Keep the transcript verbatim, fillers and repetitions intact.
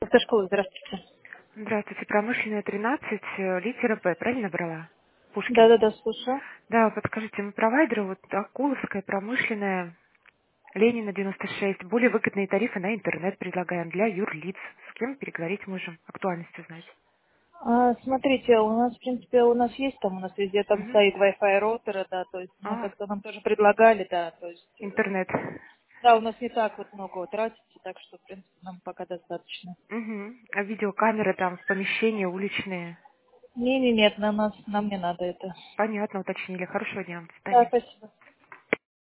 Автошкола, здравствуйте. Здравствуйте, промышленная тринадцать, э, литера П, правильно брала? Пушкин. Да-да-да, слушаю. Да, подскажите, мы провайдеры, вот Акуловская, промышленная, Ленина девяносто шесть, более выгодные тарифы на интернет предлагаем для юрлиц. С кем переговорить можем, актуальность узнать. А, смотрите, у нас, в принципе, у нас есть там, у нас везде там Мгм. стоит Wi-Fi роутера, да, то есть мы А, как-то нам тоже предлагали, да, то есть, э, интернет. да, у нас не так вот много вот тратится, так что, в принципе, нам пока достаточно. Угу. А видеокамеры там в помещении, уличные. Не-не, нет, на нас, нам не надо это. Понятно, уточнили. Хорошего дня, до Да, свидания. спасибо.